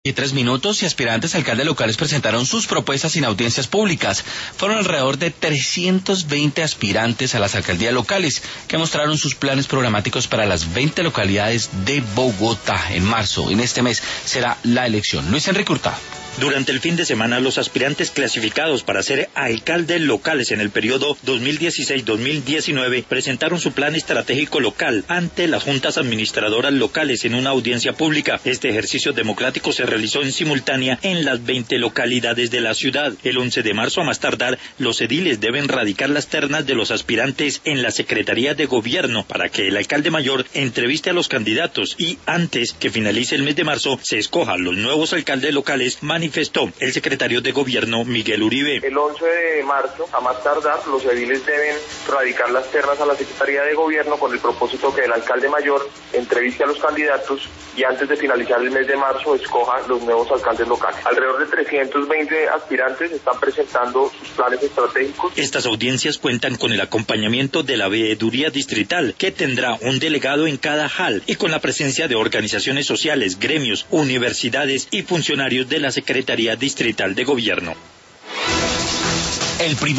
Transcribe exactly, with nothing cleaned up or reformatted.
Y tres minutos y aspirantes a alcaldes locales presentaron sus propuestas sin audiencias públicas. Fueron alrededor de trescientos veinte aspirantes a las alcaldías locales que mostraron sus planes programáticos para las veinte localidades de Bogotá. En marzo, en este mes, será la elección. Luis Enrique Hurtado. Durante el fin de semana, los aspirantes clasificados para ser alcaldes locales en el periodo dos mil dieciséis dos mil diecinueve presentaron su plan estratégico local ante las juntas administradoras locales en una audiencia pública. Este ejercicio democrático se realizó en simultánea en las veinte localidades de la ciudad. El once de marzo, a más tardar, los ediles deben radicar las ternas de los aspirantes en la Secretaría de Gobierno para que el alcalde mayor entreviste a los candidatos y antes que finalice el mes de marzo se escojan los nuevos alcaldes locales, manifestó el secretario de Gobierno Miguel Uribe. El once de marzo, a más tardar, los ediles deben radicar las ternas a la Secretaría de Gobierno con el propósito que el alcalde mayor entreviste a los candidatos y antes de finalizar el mes de marzo escoja los nuevos alcaldes locales. Alrededor de trescientos veinte aspirantes están presentando sus planes estratégicos. Estas audiencias cuentan con el acompañamiento de la veeduría distrital, que tendrá un delegado en cada hall, y con la presencia de organizaciones sociales, gremios, universidades y funcionarios de la Secretaría Distrital de Gobierno. El primer